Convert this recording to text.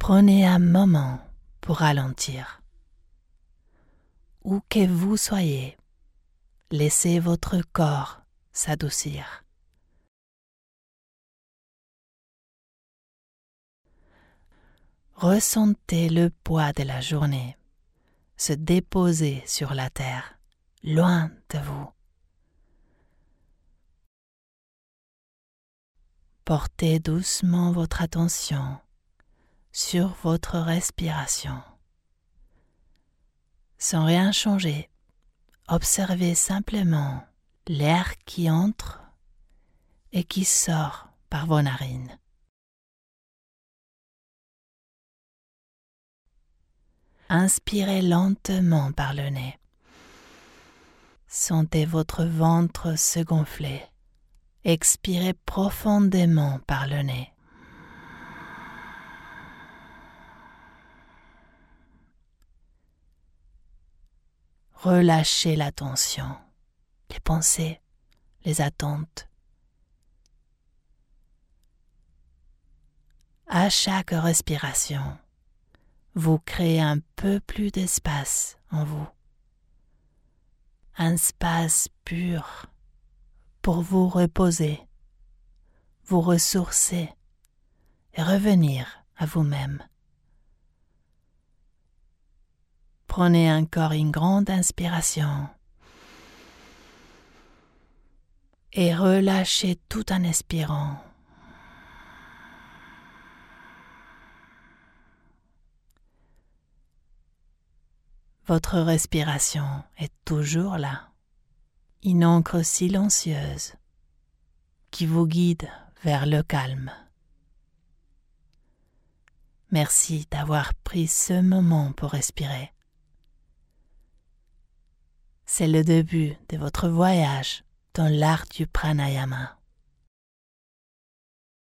Prenez un moment pour ralentir. Où que vous soyez, laissez votre corps s'adoucir. Ressentez le poids de la journée se déposer sur la terre, loin de vous. Portez doucement votre attention sur votre respiration. Sans rien changer, observez simplement l'air qui entre et qui sort par vos narines. Inspirez lentement par le nez. Sentez votre ventre se gonfler. Expirez profondément par le nez. Relâchez la tension, les pensées, les attentes. À chaque respiration, vous créez un peu plus d'espace en vous. Un espace pur pour vous reposer, vous ressourcer et revenir à vous-même. Prenez encore une grande inspiration et relâchez tout en expirant. Votre respiration est toujours là, une encre silencieuse qui vous guide vers le calme. Merci d'avoir pris ce moment pour respirer. C'est le début de votre voyage dans l'art du pranayama.